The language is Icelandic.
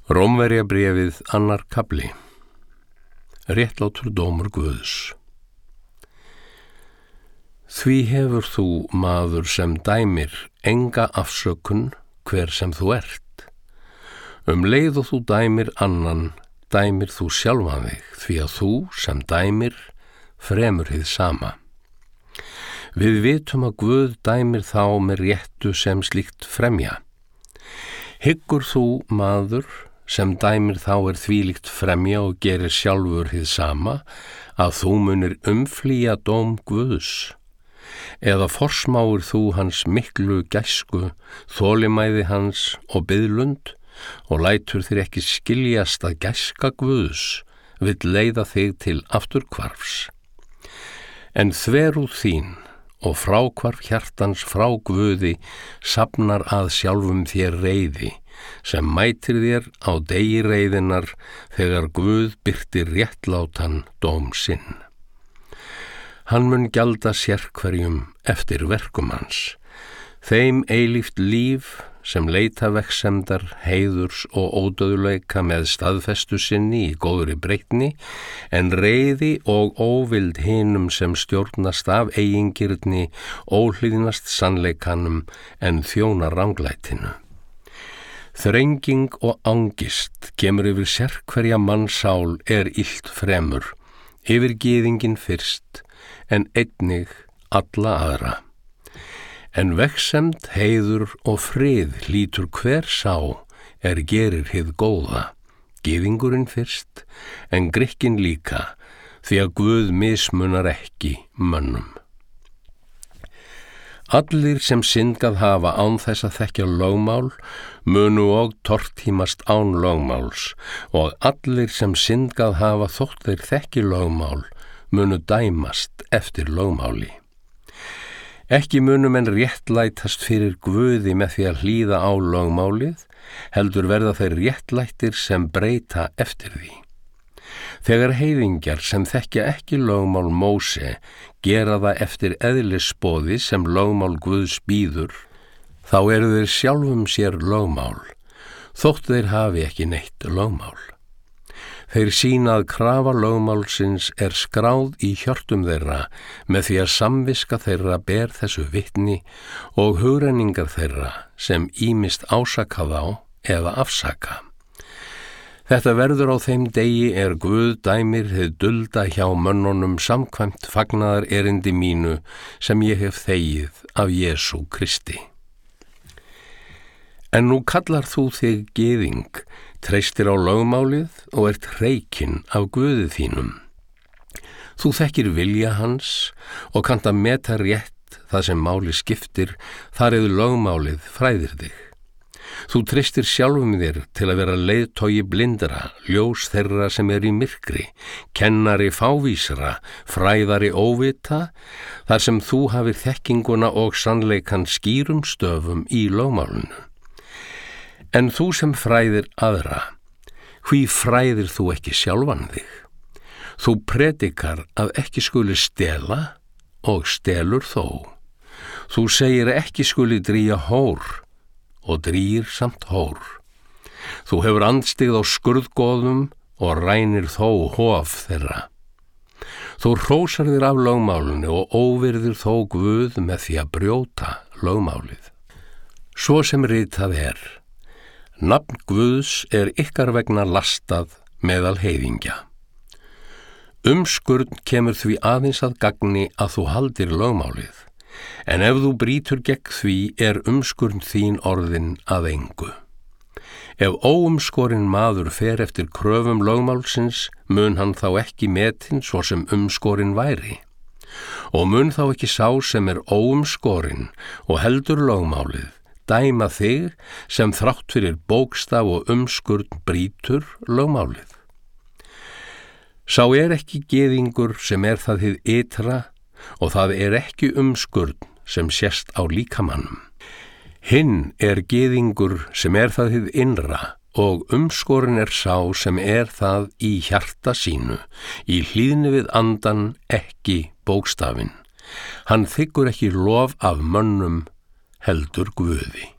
Rómverjabréfið annar kafli. Réttlátur dómur Guðs. Því hefur þú, maður sem dæmir, enga afsökun hver sem þú ert. Leið og þú dæmir annan, dæmir þú sjálfan þig, því að þú sem dæmir fremur hið sama. Við vitum að Guð dæmir þá með réttu sem slíkt fremja. Hyggur þú, maður, sem dæmir þá þvílíkt fremja og gerir sjálfur hið sama, að þú munir umflýja dóm Guðs? Eða forsmáir þú hans miklu gæsku, þolinmæði hans og biðlund, og lætur þér ekki skiljast að gæska Guðs vill leiða þig til afturhvarfs? En þverúð þín og fráhvarf hjartans frá Guði safnar að sjálfum þér reiði, sem mætir þér á degi reiðinnar þegar Guð birtir réttlátan dóm sinn. Hann mun gjalda sérhverjum eftir verkum hans, þeim eilíft líf sem leita vegsemdar, heiðurs og ódauðleika með staðfestu sinni í góðri breytni, en reiði og óvild hinum sem stjórnast af eigingirni, óhlýðnast sannleikanum en þjóna ranglætinu. Þrenging og angist kemur yfir sérhverja mannsál illt fremur, yfir gyðingin fyrst, en einnig alla aðra. En vegsemd, heiður og frið hlýtur hver sá gerir hið góða, gyðingurinn fyrst, en Grikkin líka, því að Guð mismunar ekki mönnum. Allir sem syndgað hafa án þess að þekkja lögmál, munu og tortímast án lögmáls, og allir sem syndgað hafa þótt þeir þekki lögmál, munu dæmast eftir lögmáli. Ekki munu menn réttlætast fyrir Guði með því að hlýða á lögmálið, heldur verða þeir réttlættir sem breyta eftir því. Þegar heiðingjar sem þekkja ekki lögmál Móse gera það eftir eðlisboði sem lögmál Guðs býður, þá eru þeir sjálfum sér lögmál, þótt þeir hafi ekki neitt lögmál. Þeir sýna að krafa lögmálsins skráð í hjörtum þeirra með því að samviska þeirra ber þessu vitni og hugrenningar þeirra sem ýmist ásaka þá eða afsaka. Þetta verður á þeim degi Guð dæmir hið dulda hjá mönnunum samkvæmt fagnaðar erindi mínu sem ég hef þegið af Jesú Kristi. En nú kallar þú þig gyðing, treystir á lögmálið og hreykinn af Guði þínum. Þú þekkir vilja hans og kannt að meta rétt það sem máli skiptir, þar lögmálið fræðir þig. Þú treystir sjálfum þér til að vera leiðtogi blindra, ljós þeirra sem í myrkri, kennari fávísra, fræðari óvita, þar sem þú hafir þekkinguna og sannleikan skýrum stöfum í lögmálinu. En þú sem fræðir aðra, hví fræðir þú ekki sjálfan þig? Þú predikar að ekki skuli stela og stelur þó. Þú segir ekki skuli drýja hór og drýir samt hór. Þú hefur andstyggð á skurðgoðum og rænir þó hof þeirra. Þú hrósar þér af lögmálinu og óvirðir þó Guð með því að brjóta lögmálið. Svo sem ritað nafn Guðs ykkar vegna lastað meðal heiðingja. Umskurn kemur því aðeins að gagni að þú haldir lögmálið, en ef þú brýtur gegn því umskurn þín orðin að engu. Ef óumskorinn maður fer eftir kröfum lögmálsins, mun hann þá ekki metinn svo sem umskorinn væri. Og mun þá ekki sá sem óumskorinn og heldur lögmálið, dæma þig sem þrátt fyrir bókstaf og umskurn brýtur lögmálið. Sá ekki gyðingur sem það hið ytra og það ekki umskurn sem sést á líkamannum. Hinn gyðingur sem það hið innra og umskorinn sá sem það í hjarta sínu, í hlýðni við andan ekki bókstafinn. Hann þiggur ekki lof af mönnum, heldur Guði.